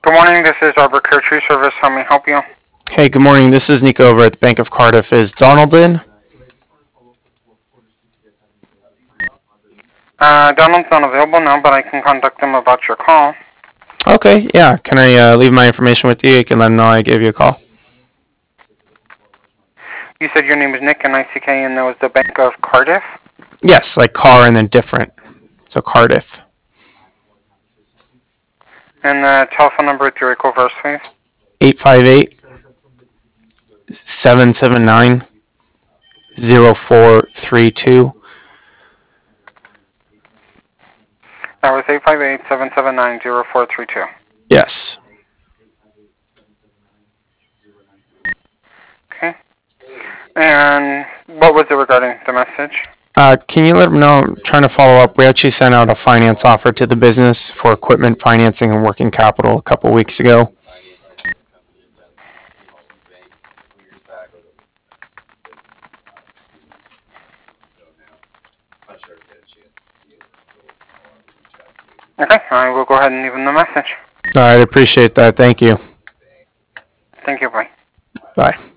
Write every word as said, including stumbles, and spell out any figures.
Good morning, this is Arbor Care Tree Service. How may I help you? Hey, good morning. This is Nico over at the Bank of Cardiff. Is Donald in? Uh, Donald's not available now, but I can contact him about your call. Okay, yeah. Can I uh, leave my information with you? You can let him know I gave you a call. You said your name is Nick, N I C K, and that was the Bank of Cardiff? Yes, like car and then different. So Cardiff. And the telephone number with your reverse, please? eight five eight, seven seven nine, zero four three two. That was eight five eight, seven seven nine, zero four three two. Yes. Okay. And what was it regarding the message? Uh, can you let him know I'm trying to follow up? We actually sent out a finance offer to the business for equipment financing and working capital a couple weeks ago. Okay, I will go ahead and leave him the message. All right, I appreciate that. Thank you. Thank you, bye. Bye.